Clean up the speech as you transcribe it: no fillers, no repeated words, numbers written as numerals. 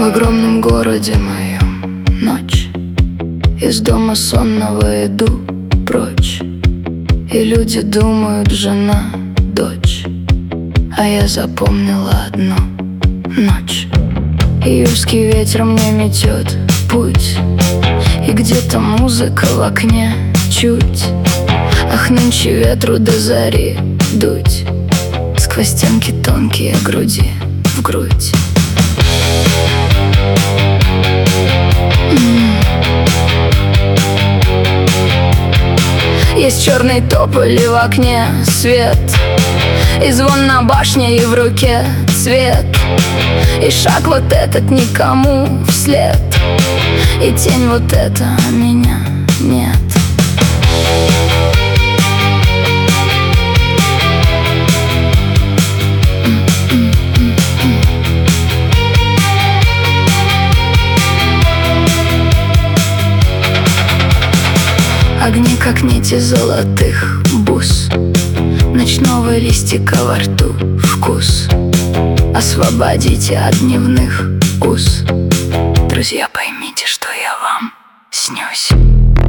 огромном городе моем ночь. Из дома сонного иду прочь, и люди думают: жена, дочь. А я запомнила одну ночь. Июльский ветер мне метет путь, и где-то музыка в окне чуть. Ах, нынче ветру до зари дуть сквозь стенки тонкие груди в грудь. Есть черный тополь и в окне свет, и звон на башне, и в руке цвет, и шаг вот этот никому вслед, и тень вот эта, а меня нет. Огни, как нити золотых бус, ночного листика во рту вкус. Освободите от дневных уз. Друзья, поймите, что я вам снюсь.